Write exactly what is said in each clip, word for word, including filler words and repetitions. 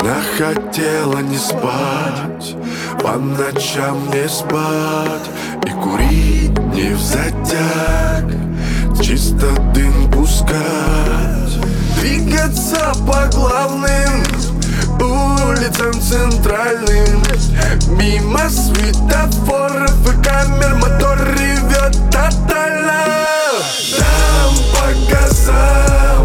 Она хотела не спать, по ночам не спать и курить не взятяг, чисто дым пускать, двигаться по главным улицам центральным, мимо светофоров и камер, мотор ревет тотально. Дам по газам,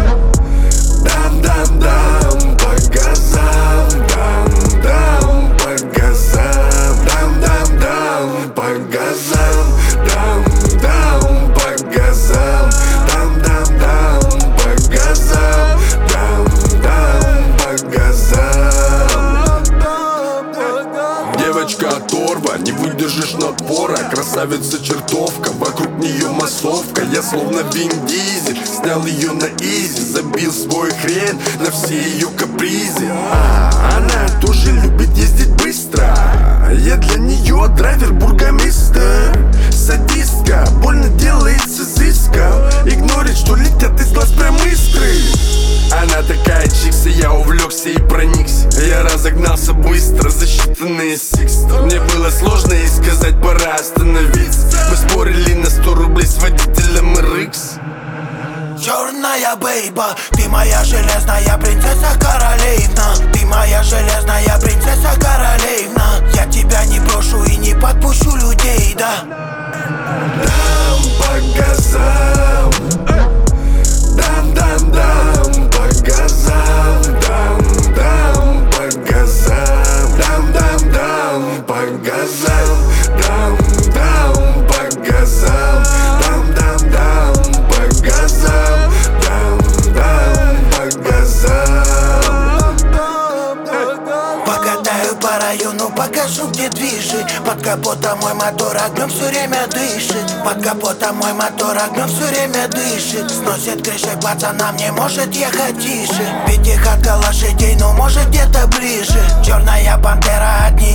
дам-дам-дам по газам, дам-дам по газам, дам-дам-дам по газам, дам-дам по газам, дам-дам-дам по газам, дам-дам по газам. Девочка оторва, не выдержишь напора, красавица чертовка, вокруг нее массовка. Я словно Вин Дизель, снял ее на изи, забил свой хрен на все ее капризы. а, Она тоже любит ездить быстро, я для нее драйвер бургомистр. Садистка, больно делается изыском, игнорит, что летят из глаз прям искры. Она такая чикса, я увлекся и проникся. Я разогнался быстро за считанные сиксты. Мне было сложно ей сказать, пора остановиться. Мы спорили на сто рублей с водителем эр икс. Черная бейба, ты моя железная принцесса королевна. Ты моя железная принцесса королевна. Я тебя не брошу и не подпущу людей, да. Дам по газам, дам-дам-дам по газам, дам-дам по газам, дам-дам-дам по газам, дам-дам по газам, дам-дам-дам по газам, дам-дам по газам. Покатаю по району, покажу, где движи. Под капотом мой мотор огнем все время дышит. Под капотом мой мотор огнем все время дышит. Сносит крыши пацанам, не может ехать тише. Пятихатка лошадей, но может где-то ближе. Черная пантера, одни